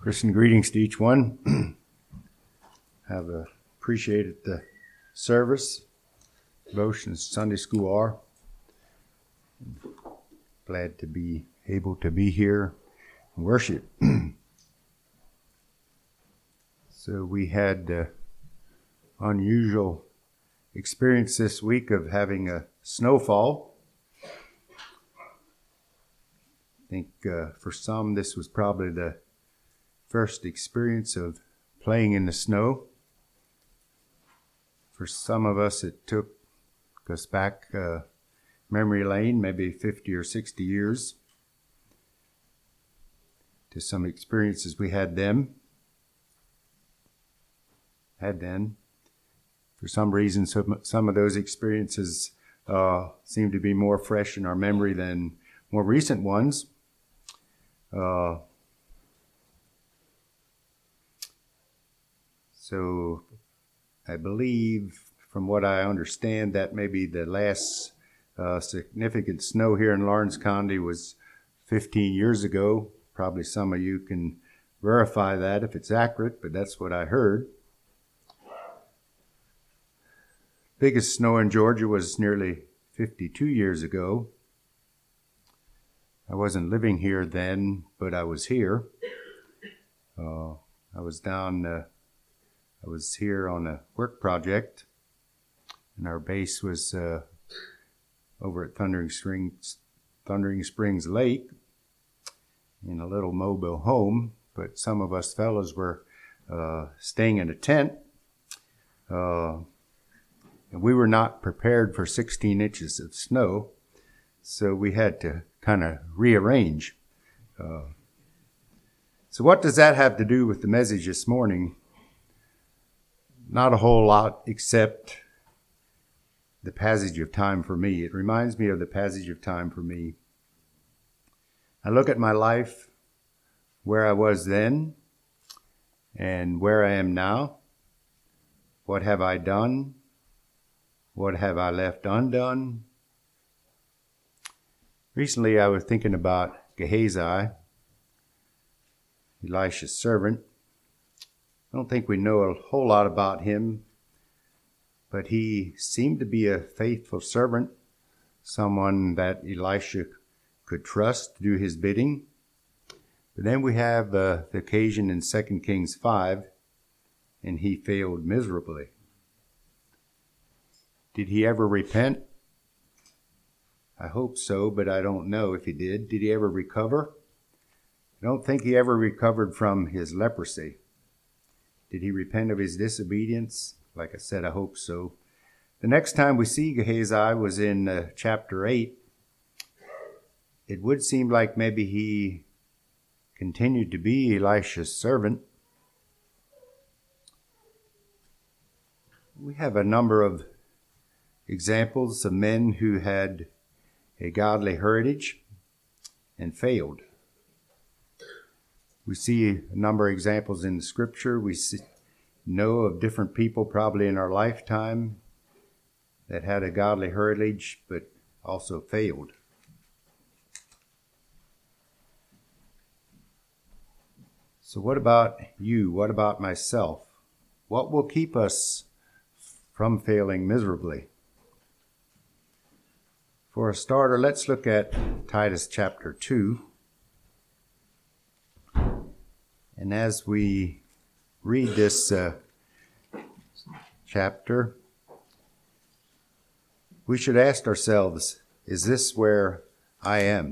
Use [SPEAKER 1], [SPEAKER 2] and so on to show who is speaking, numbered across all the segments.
[SPEAKER 1] Christian greetings to each one. Have appreciated the service, devotions, Sunday school are. Glad to be able to be here and worship. So we had unusual experience this week of having a snowfall. I think for some this was probably the first experience of playing in the snow. For some of us it took us back memory lane, maybe 50 or 60 years, to some experiences we had then. For some reason, some of those experiences seem to be more fresh in our memory than more recent ones. So I believe, from what I understand, that maybe the last significant snow here in Lawrence County was 15 years ago. Probably some of you can verify that if it's accurate, but that's what I heard. Biggest snow in Georgia was nearly 52 years ago. I wasn't living here then, but I was here. I was here on a work project, and our base was over at Thundering Springs Lake in a little mobile home, but some of us fellows were staying in a tent. And we were not prepared for 16 inches of snow, so we had to kind of rearrange. So what does that have to do with the message this morning? Not a whole lot, except the passage of time for me. It reminds me of the passage of time for me. I look at my life, where I was then and where I am now. What have I done? What have I left undone? Recently I was thinking about Gehazi, Elisha's servant. I don't think we know a whole lot about him, but he seemed to be a faithful servant, someone that Elisha could trust to do his bidding. But then we have the occasion in 2 Kings 5, and he failed miserably. Did he ever repent? I hope so, but I don't know if he did. Did he ever recover? I don't think he ever recovered from his leprosy. Did he repent of his disobedience? Like I said, I hope so. The next time we see Gehazi was in chapter 8. It would seem like maybe he continued to be Elisha's servant. We have a number of examples of men who had a godly heritage and failed. We see a number of examples in the scripture. We know of different people probably in our lifetime that had a godly heritage but also failed. So what about you? What about myself? What will keep us from failing miserably? For a starter, let's look at Titus chapter 2. And as we read this chapter, we should ask ourselves, is this where I am?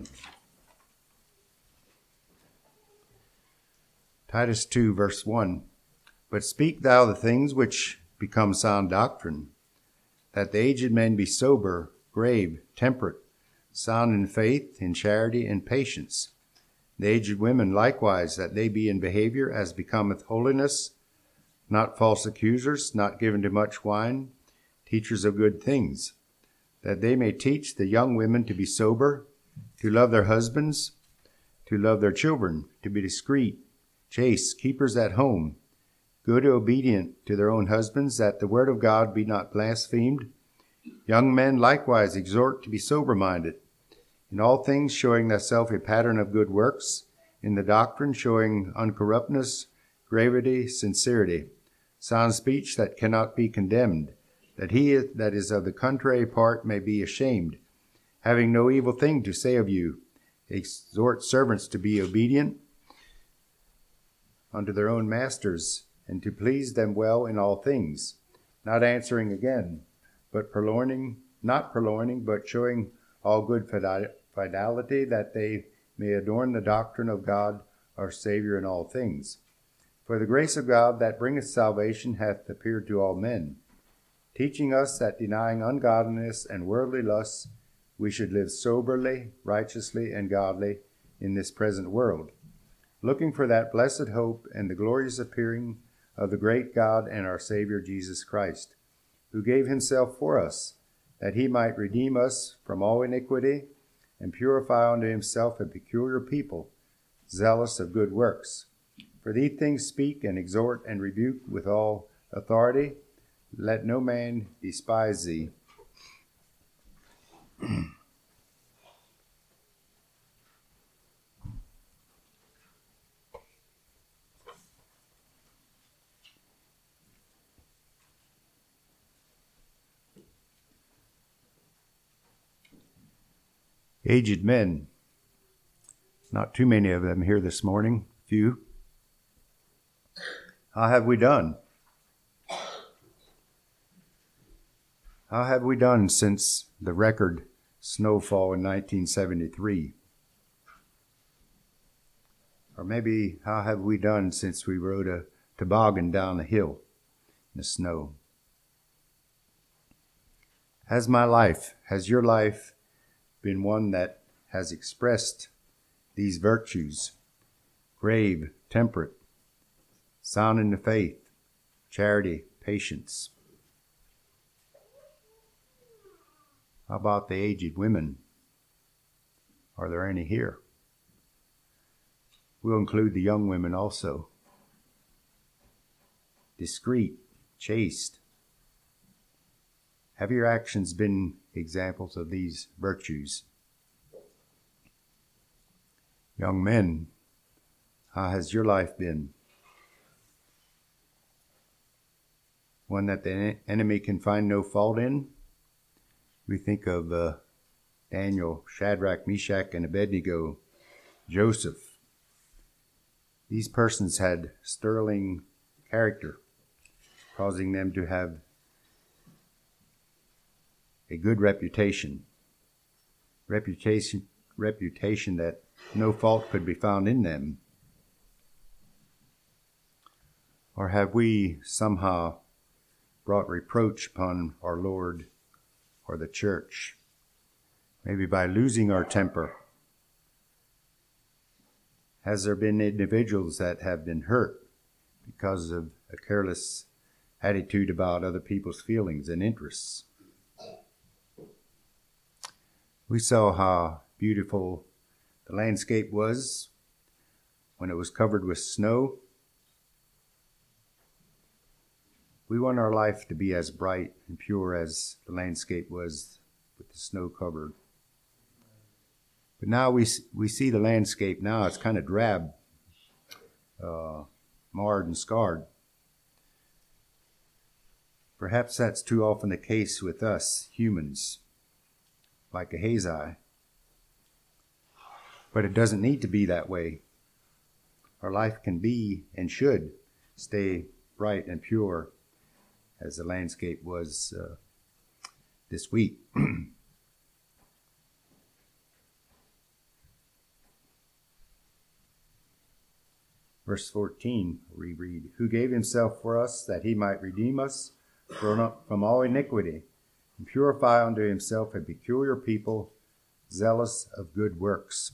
[SPEAKER 1] Titus 2, verse 1. But speak thou the things which become sound doctrine, that the aged men be sober, grave, temperate, sound in faith, in charity, and patience. The aged women likewise, that they be in behavior as becometh holiness, not false accusers, not given to much wine, teachers of good things, that they may teach the young women to be sober, to love their husbands, to love their children, to be discreet, chaste, keepers at home, good, obedient to their own husbands, that the word of God be not blasphemed. Young men likewise exhort to be sober-minded, in all things showing thyself a pattern of good works, in the doctrine, showing uncorruptness, gravity, sincerity, sound speech that cannot be condemned, that he that is of the contrary part may be ashamed, having no evil thing to say of you. Exhort servants to be obedient unto their own masters, and to please them well in all things, not answering again, but not purloining, but showing all good fidelity, that they may adorn the doctrine of God our Savior in all things. For the grace of God that bringeth salvation hath appeared to all men, teaching us that denying ungodliness and worldly lusts, we should live soberly, righteously, and godly in this present world, looking for that blessed hope and the glorious appearing of the great God and our Savior Jesus Christ, who gave himself for us, that he might redeem us from all iniquity and purify unto himself a peculiar people, zealous of good works. For these things speak and exhort and rebuke with all authority. Let no man despise thee. Aged men, not too many of them here this morning, few. How have we done? How have we done since the record snowfall in 1973? Or maybe how have we done since we rode a toboggan down the hill in the snow? Has your life been one that has expressed these virtues? Grave, temperate, sound in the faith, charity, patience. How about the aged women? Are there any here? We'll include the young women also. Discreet, chaste. Have your actions been examples of these virtues? Young men, how has your life been? One that the enemy can find no fault in? We think of Daniel, Shadrach, Meshach, and Abednego, Joseph. These persons had sterling character, causing them to have a good reputation that no fault could be found in them. Or have we somehow brought reproach upon our Lord or the church, maybe by losing our temper? Has there been individuals that have been hurt because of a careless attitude about other people's feelings and interests? We saw how beautiful the landscape was when it was covered with snow. We want our life to be as bright and pure as the landscape was with the snow covered. But now we see the landscape now, it's kind of drab, marred and scarred. Perhaps that's too often the case with us humans, like Gehazi. But it doesn't need to be that way. Our life can be and should stay bright and pure as the landscape was this week. Verse 14, we read, who gave himself for us that he might redeem us from all iniquity, and purify unto himself a peculiar people, zealous of good works.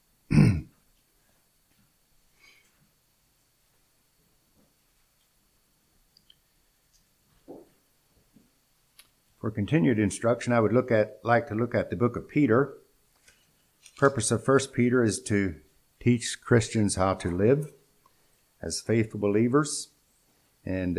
[SPEAKER 1] For continued instruction, I would like to look at the book of Peter. The purpose of 1 Peter is to teach Christians how to live as faithful believers, and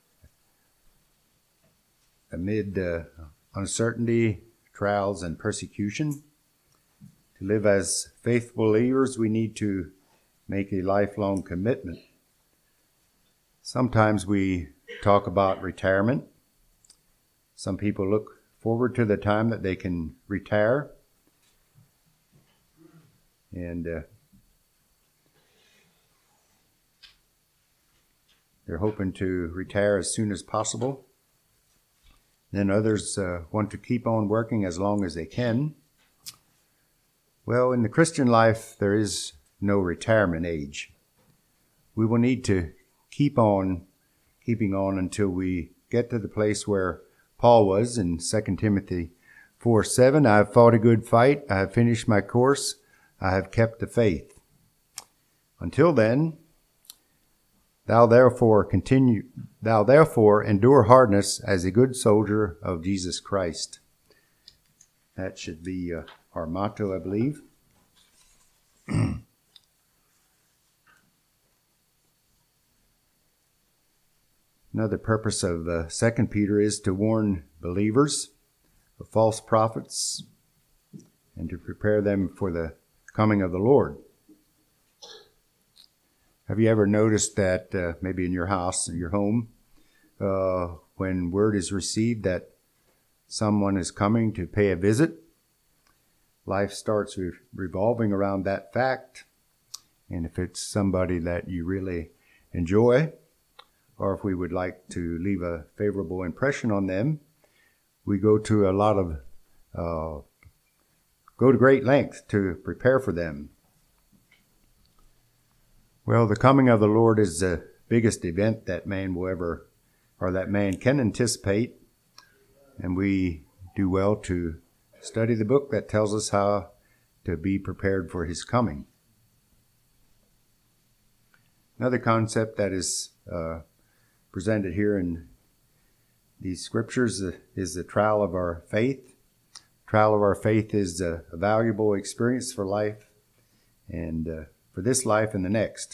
[SPEAKER 1] amid uncertainty, trials, and persecution. To live as faithful believers, we need to make a lifelong commitment. Sometimes we talk about retirement. Some people look forward to the time that they can retire. And they're hoping to retire as soon as possible. Then others want to keep on working as long as they can. Well, in the Christian life, there is no retirement age. We will need to keep on keeping on until we get to the place where Paul was in 2 Timothy 4:7. I have fought a good fight. I have finished my course. I have kept the faith. Until then, thou therefore endure hardness as a good soldier of Jesus Christ. That should be our motto, I believe. Another purpose of 2 Peter is to warn believers of false prophets and to prepare them for the coming of the Lord. Have you ever noticed that maybe in your house, in your home, when word is received that someone is coming to pay a visit, life starts revolving around that fact. And if it's somebody that you really enjoy, or if we would like to leave a favorable impression on them, we go to great length to prepare for them. Well, the coming of the Lord is the biggest event that man can anticipate, and we do well to study the book that tells us how to be prepared for his coming. Another concept that is presented here in these scriptures is the trial of our faith. Trial of our faith is a valuable experience for life and for this life and the next.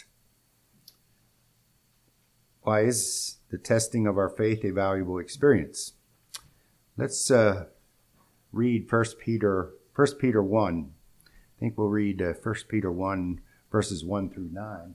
[SPEAKER 1] Why is the testing of our faith a valuable experience? Let's read 1 Peter 1. I think we'll read 1 Peter 1, verses 1 through 9.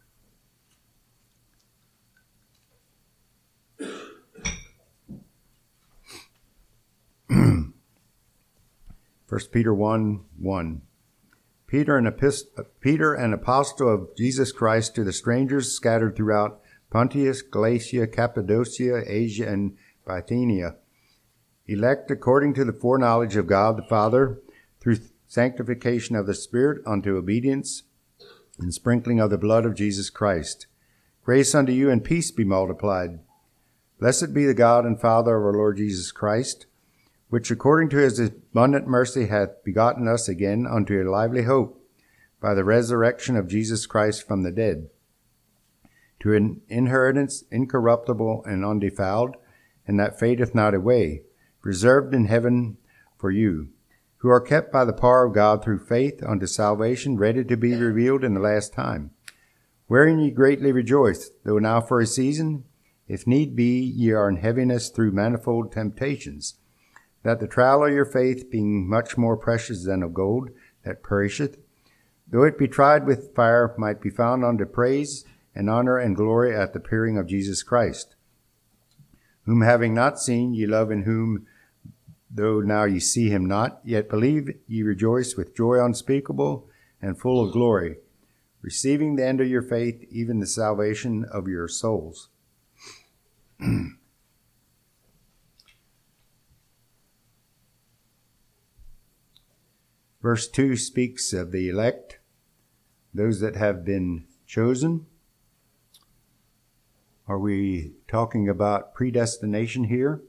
[SPEAKER 1] 1 Peter 1:1. Peter, an apostle of Jesus Christ, to the strangers scattered throughout Pontus, Galatia, Cappadocia, Asia, and Bithynia, elect according to the foreknowledge of God the Father, through sanctification of the Spirit unto obedience and sprinkling of the blood of Jesus Christ. Grace unto you and peace be multiplied. Blessed be the God and Father of our Lord Jesus Christ, which according to his abundant mercy hath begotten us again unto a lively hope by the resurrection of Jesus Christ from the dead, to an inheritance incorruptible and undefiled, and that fadeth not away, reserved in heaven for you, who are kept by the power of God through faith unto salvation, ready to be revealed in the last time, wherein ye greatly rejoice, though now for a season, if need be, ye are in heaviness through manifold temptations, that the trial of your faith, being much more precious than of gold that perisheth, though it be tried with fire, might be found unto praise and honor and glory at the appearing of Jesus Christ, whom having not seen ye love, in whom, though now ye see him not, yet believe ye rejoice with joy unspeakable and full of glory, receiving the end of your faith, even the salvation of your souls. Verse 2 speaks of the elect, those that have been chosen. Are we talking about predestination here?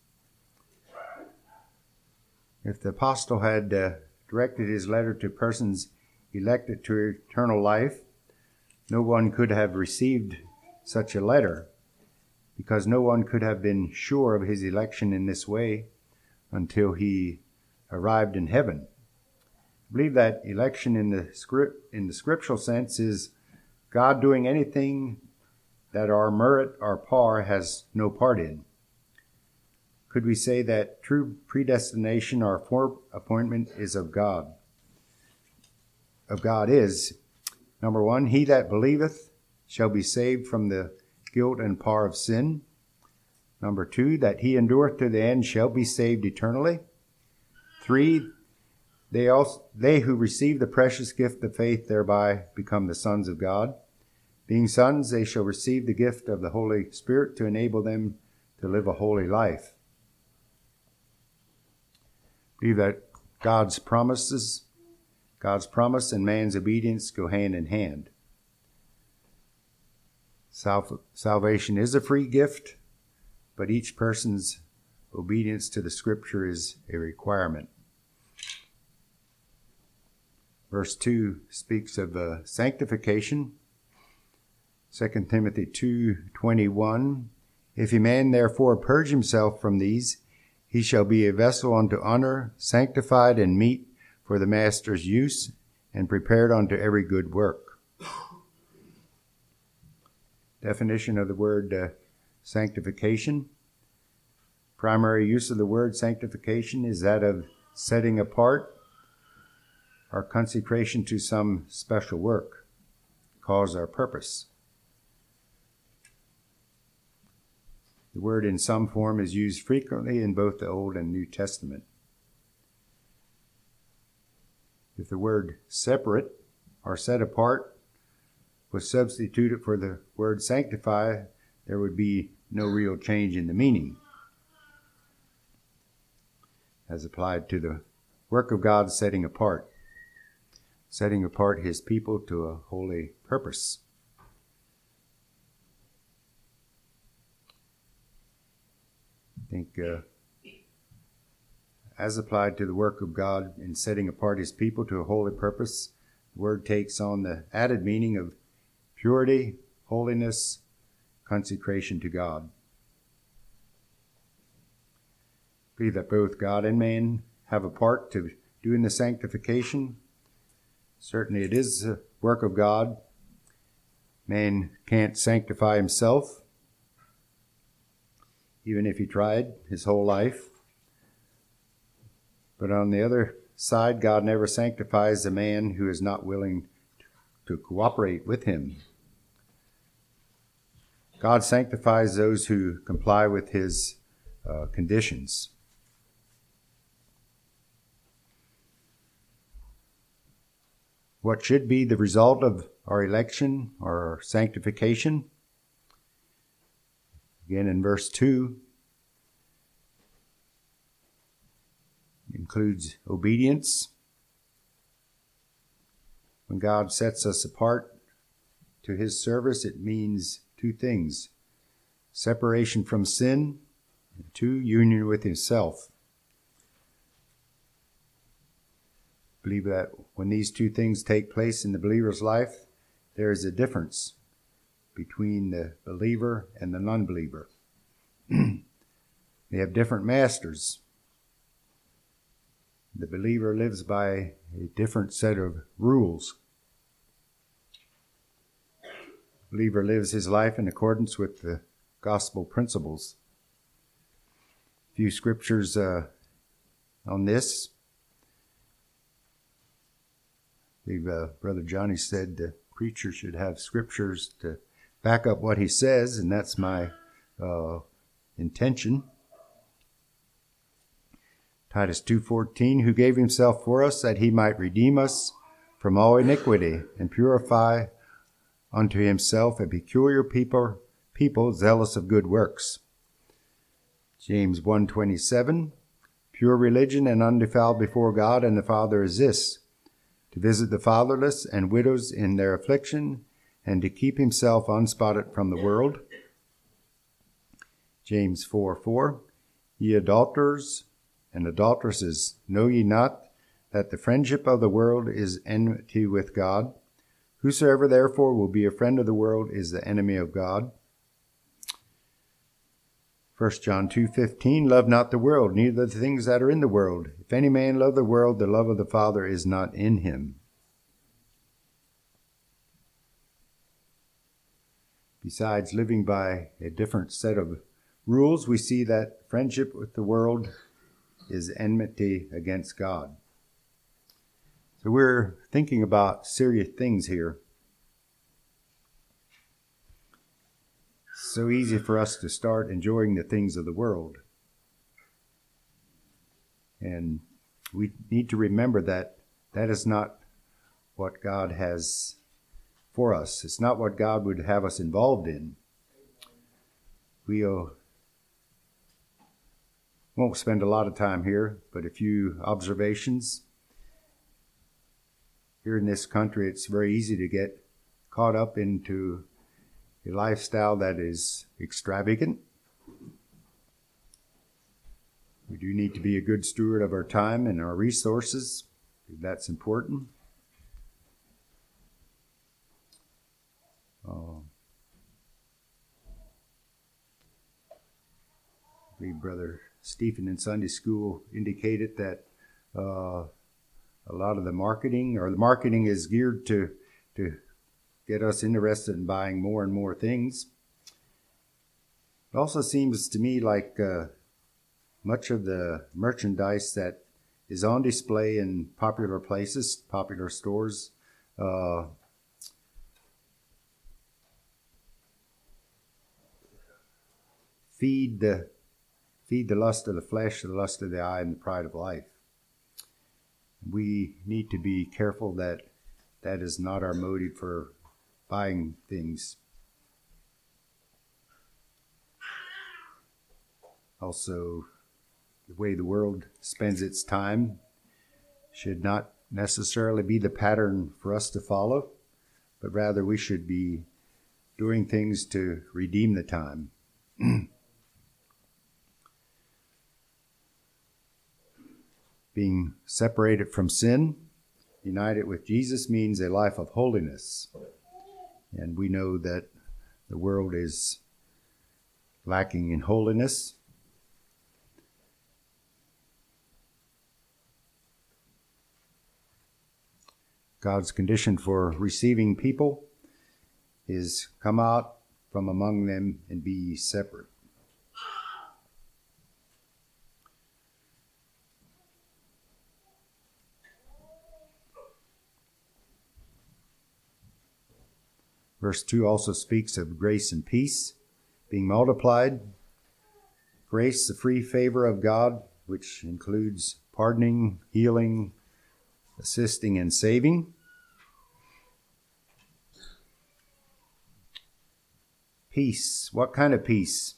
[SPEAKER 1] If the apostle had directed his letter to persons elected to eternal life, no one could have received such a letter, because no one could have been sure of his election in this way until he arrived in heaven. I believe that election in the scriptural sense is God doing anything that our merit, our power, has no part in. Could we say that true predestination, our foreappointment, is of God? Of God is. Number 1, he that believeth shall be saved from the guilt and power of sin. Number 2, that he endureth to the end shall be saved eternally. 3, they who receive the precious gift of faith thereby become the sons of God. Being sons, they shall receive the gift of the Holy Spirit to enable them to live a holy life. Believe that God's promise and man's obedience go hand in hand. Salvation is a free gift, but each person's obedience to the Scripture is a requirement. Verse 2 speaks of sanctification. 2 Timothy 2:21, if a man therefore purge himself from these, he shall be a vessel unto honor, sanctified and meet for the master's use, and prepared unto every good work. Definition of the word sanctification. Primary use of the word sanctification is that of setting apart or consecration to some special work, cause or purpose. The word in some form is used frequently in both the Old and New Testament. If the word separate or set apart was substituted for the word sanctify, there would be no real change in the meaning as applied to the work of God setting apart his people to a holy purpose. I think as applied to the work of God in setting apart his people to a holy purpose, the word takes on the added meaning of purity, holiness, consecration to God. I believe that both God and man have a part to doing the sanctification. Certainly it is the work of God. Man can't sanctify himself, even if he tried his whole life. But on the other side, God never sanctifies a man who is not willing to cooperate with him. God sanctifies those who comply with his conditions. What should be the result of our election or our sanctification? Again, in verse 2, includes obedience. When God sets us apart to his service, it means two things: separation from sin, and 2, union with himself. I believe that when these two things take place in the believer's life, there is a difference between the believer and the non-believer. They have different masters. The believer lives by a different set of rules. The believer lives his life in accordance with the gospel principles. A few scriptures on this. I believe Brother Johnny said the preacher should have scriptures to back up what he says, and that's my intention. Titus 2:14, who gave himself for us that he might redeem us from all iniquity and purify unto himself a peculiar people zealous of good works. James 1:27, pure religion and undefiled before God and the Father is this, to visit the fatherless and widows in their affliction, and to keep himself unspotted from the world. James 4:4, ye adulterers and adulteresses, know ye not that the friendship of the world is enmity with God? Whosoever therefore will be a friend of the world is the enemy of God. 1 John 2:15, love not the world, neither the things that are in the world. If any man love the world, the love of the Father is not in him. Besides living by a different set of rules, we see that friendship with the world is enmity against God. So we're thinking about serious things here. so easy for us to start enjoying the things of the world. And we need to remember that that is not what God has for us. It's not what God would have us involved in. We won't spend a lot of time here, but a few observations. Here in this country, it's very easy to get caught up into a lifestyle that is extravagant. We do need to be a good steward of our time and our resources. That's important. I believe Brother Stephen in Sunday school indicated that a lot of the marketing is geared to get us interested in buying more and more things. It also seems to me like much of the merchandise that is on display in popular places, popular stores, feed the lust of the flesh, the lust of the eye, and the pride of life. We need to be careful that that is not our motive for buying things. Also, the way the world spends its time should not necessarily be the pattern for us to follow, but rather we should be doing things to redeem the time. Being separated from sin, united with Jesus, means a life of holiness. And we know that the world is lacking in holiness. God's condition for receiving people is come out from among them and be ye separate. Verse 2 also speaks of grace and peace being multiplied. Grace, the free favor of God, which includes pardoning, healing, assisting, and saving. Peace. What kind of peace?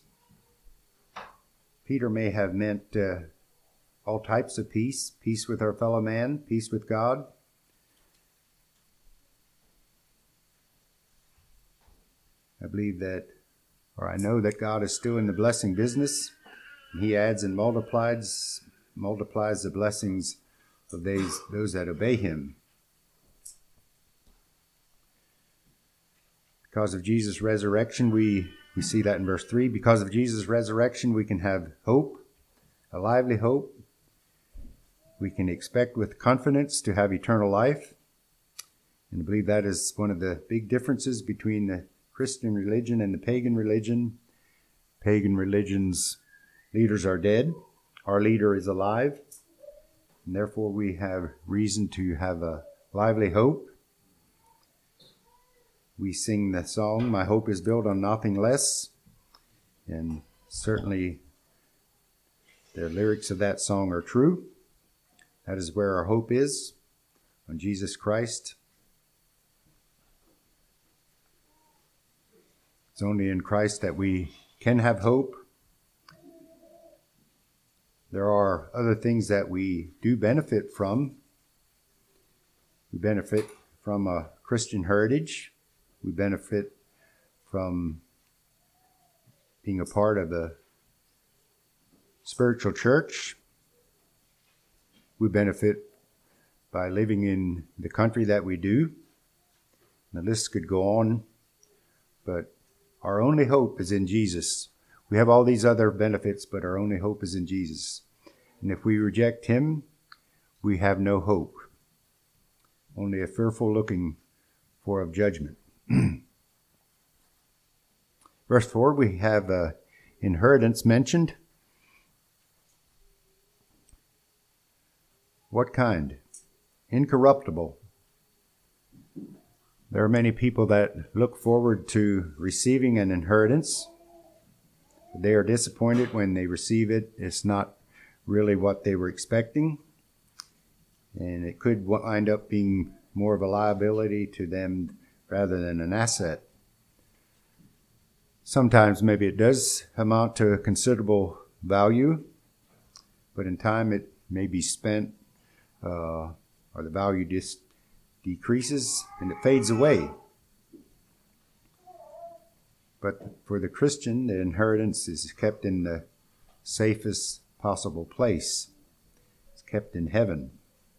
[SPEAKER 1] Peter may have meant all types of peace. Peace with our fellow man, peace with God. I know that God is still in the blessing business. He adds and multiplies the blessings of those that obey him. Because of Jesus' resurrection, we see that in verse 3. Because of Jesus' resurrection, we can have hope, a lively hope. We can expect with confidence to have eternal life. And I believe that is one of the big differences between the Christian religion and the pagan religion. Pagan religion's leaders are dead. Our leader is alive. And therefore we have reason to have a lively hope. We sing the song, "My hope is built on nothing less." And certainly the lyrics of that song are true. That is where our hope is, on Jesus Christ. It's only in Christ that we can have hope. There are other things that we do benefit from. We benefit from a Christian heritage. We benefit from being a part of a spiritual church. We benefit by living in the country that we do. The list could go on, but our only hope is in Jesus. We have all these other benefits, but our only hope is in Jesus. And if we reject him, we have no hope. Only a fearful looking for of judgment. Verse 4, we have inheritance mentioned. What kind? Incorruptible. There are many people that look forward to receiving an inheritance. They are disappointed when they receive it. It's not really what they were expecting, and it could wind up being more of a liability to them rather than an asset. Sometimes maybe it does amount to a considerable value, but in time it may be spent or the value just decreases and it fades away. But for the Christian, the inheritance is kept in the safest possible place. It's kept in heaven.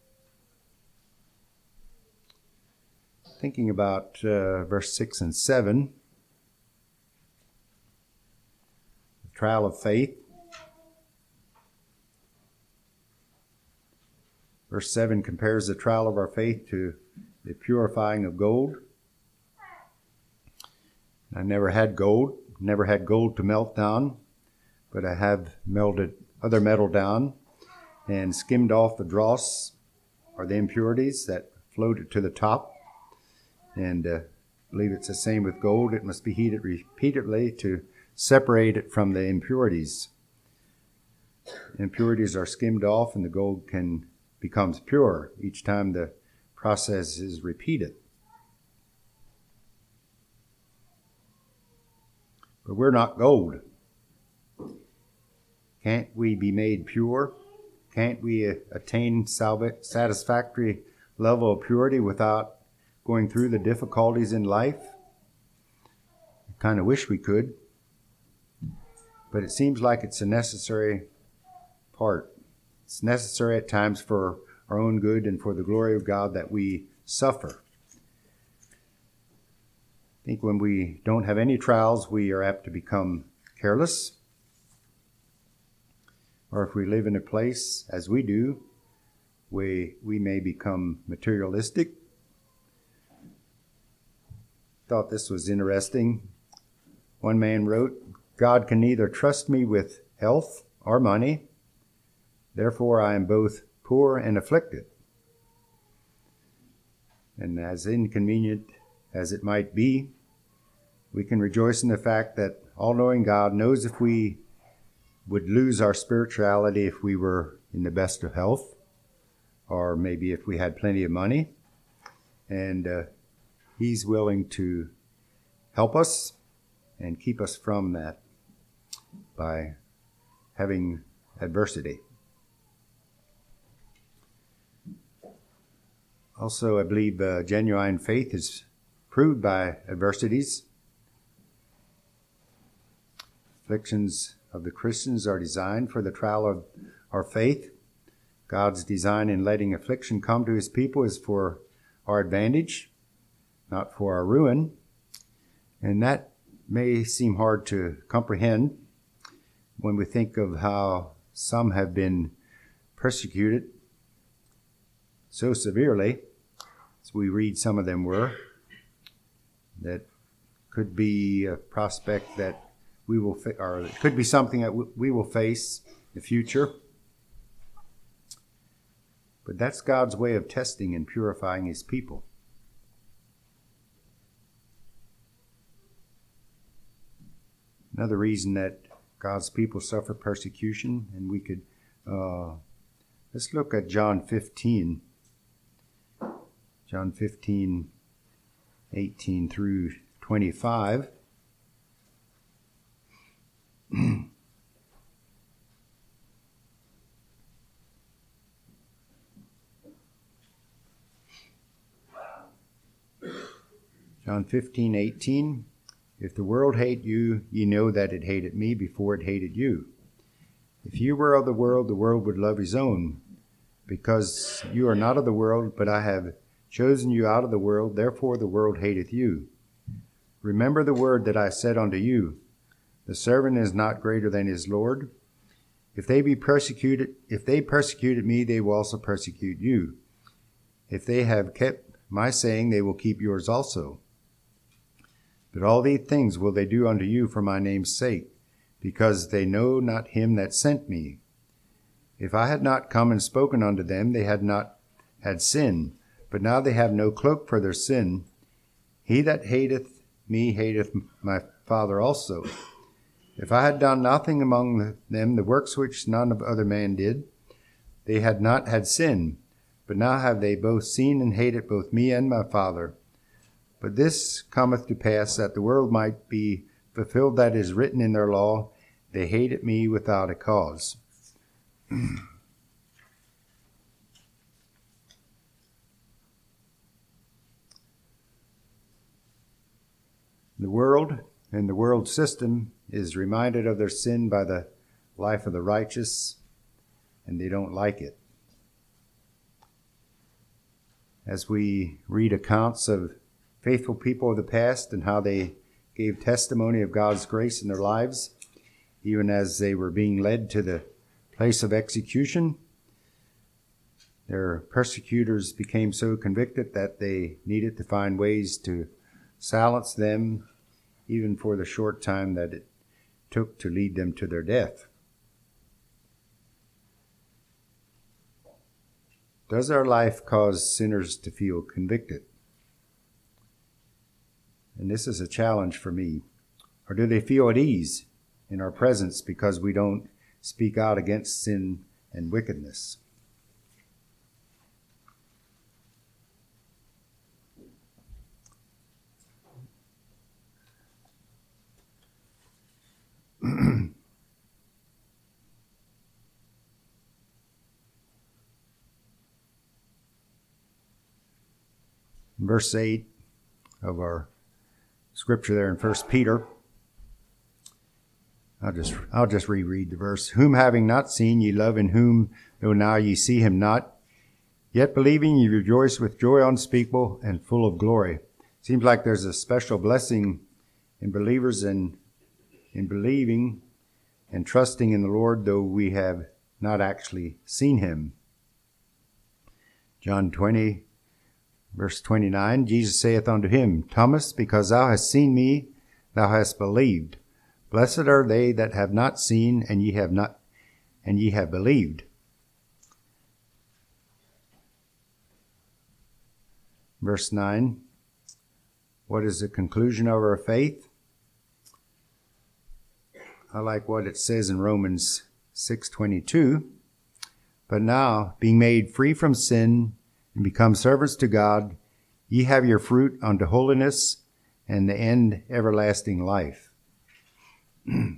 [SPEAKER 1] Thinking about verse 6 and 7, the trial of faith. Verse 7 compares the trial of our faith to the purifying of gold. I never had gold to melt down, but I have melted other metal down and skimmed off the dross or the impurities that floated to the top. And I believe it's the same with gold. It must be heated repeatedly to separate it from the impurities. Impurities are skimmed off and the gold becomes pure each time the process is repeated. But we're not gold. Can't we be made pure? Can't we attain satisfactory level of purity without going through the difficulties in life? I kind of wish we could. But it seems like it's a necessary part. It's necessary at times for our own good and for the glory of God that we suffer. I think when we don't have any trials, we are apt to become careless. Or if we live in a place, as we do, we may become materialistic. Thought this was interesting. One man wrote, "God can neither trust me with health or money. Therefore, I am both poor and afflicted." And as inconvenient as it might be, we can rejoice in the fact that all-knowing God knows if we would lose our spirituality if we were in the best of health, or maybe if we had plenty of money. And He's willing to help us and keep us from that by having adversity. Also, I believe genuine faith is proved by adversities. Afflictions of the Christians are designed for the trial of our faith. God's design in letting affliction come to His people is for our advantage, not for our ruin. And that may seem hard to comprehend when we think of how some have been persecuted so severely, as we read some of them were, that could be a prospect that we will, or it could be something that we will face in the future. But that's God's way of testing and purifying His people. Another reason that God's people suffer persecution, and we could, let's look at John 15. John 15, 18 through 25. John 15, 18. If the world hate you, ye know that it hated me before it hated you. If you were of the world would love his own. Because you are not of the world, but I have chosen you out of the world, therefore the world hateth you. Remember the word that I said unto you, the servant is not greater than his Lord. If they persecuted me, they will also persecute you. If they have kept my saying, they will keep yours also. But all these things will they do unto you for my name's sake, because they know not him that sent me. If I had not come and spoken unto them, they had not had sin. But now they have no cloak for their sin. He that hateth me hateth my Father also. If I had done nothing among them, the works which none of other man did, they had not had sin. But now have they both seen and hated both me and my Father. But this cometh to pass, that the world might be fulfilled that is written in their law, they hated me without a cause. The world and the world system is reminded of their sin by the life of the righteous, and they don't like it. As we read accounts of faithful people of the past and how they gave testimony of God's grace in their lives, even as they were being led to the place of execution, their persecutors became so convicted that they needed to find ways to silence them, even for the short time that it took to lead them to their death. Does our life cause sinners to feel convicted? And this is a challenge for me. Or do they feel at ease in our presence because we don't speak out against sin and wickedness? Verse 8 of our scripture there in 1 Peter. I'll just reread the verse. Whom having not seen ye love, in whom though now ye see him not, yet believing ye rejoice with joy unspeakable and full of glory. Seems like there's a special blessing in believers and in believing and trusting in the Lord, though we have not actually seen him. John 20, verse 29, Jesus saith unto him, Thomas, because thou hast seen me, thou hast believed. Blessed are they that have not seen, and ye have believed. Verse 9, what is the conclusion of our faith? I like what it says in Romans 6:22. But now, being made free from sin, and become servants to God, ye have your fruit unto holiness, and the end everlasting life. I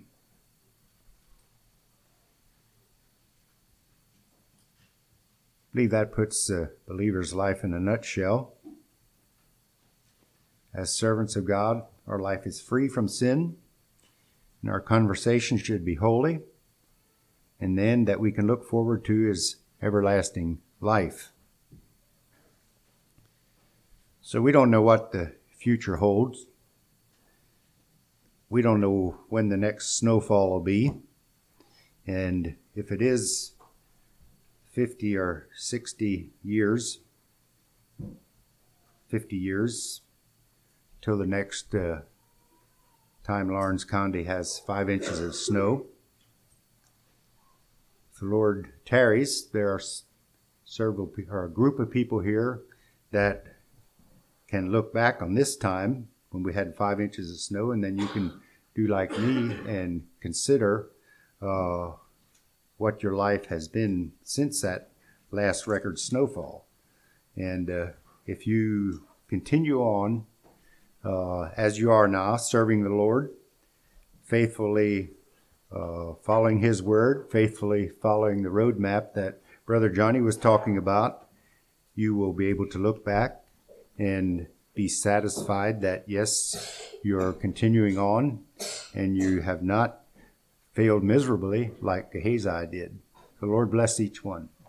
[SPEAKER 1] believe that puts a believer's life in a nutshell. As servants of God, our life is free from sin, and our conversation should be holy, and then that we can look forward to is everlasting life. So we don't know what the future holds. We don't know when the next snowfall will be. And if it is 50 or 60 years, 50 years till the next time Lawrence County has 5 inches of snow. If the Lord tarries, there are a group of people here that can look back on this time when we had 5 inches of snow, and then you can do like me and consider what your life has been since that last record snowfall. And if you continue on as you are now, serving the Lord, faithfully following his word, faithfully following the roadmap that Brother Johnny was talking about, you will be able to look back and be satisfied that, yes, you're continuing on and you have not failed miserably like Gehazi did. The Lord bless each one.